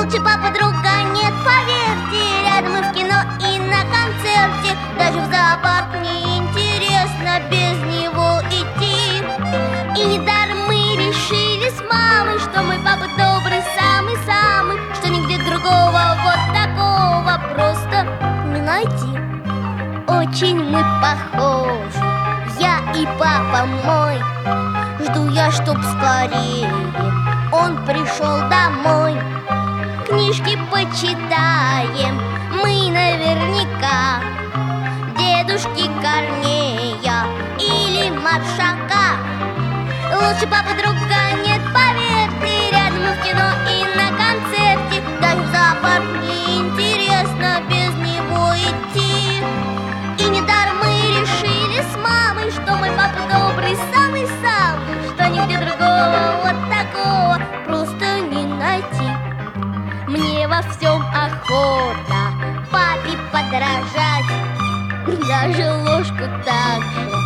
Лучше папа друга нет, поверьте. Рядом и в кино, и на концерте. Даже в зоопарк неинтересно без него идти. И недаром мы решили с мамой, что мой папа добрый, самый-самый, что нигде другого вот такого просто не найти. Очень мы похожи, я и папа мой. Жду я, чтоб скорее он пришел домой. Книжки почитаем мы наверняка, дедушки Корнея или Маршака. Лучше папы друга нет, поверьте. Рядом и в кино, и на концерте. Даже в зоопарк неинтересно без него идти. И недаром мы решили с мамой, что мой папа добрый, самый-самый, что нигде другого вот такого просто не найти. Мне во всем охота папе подражать, даже ложку так же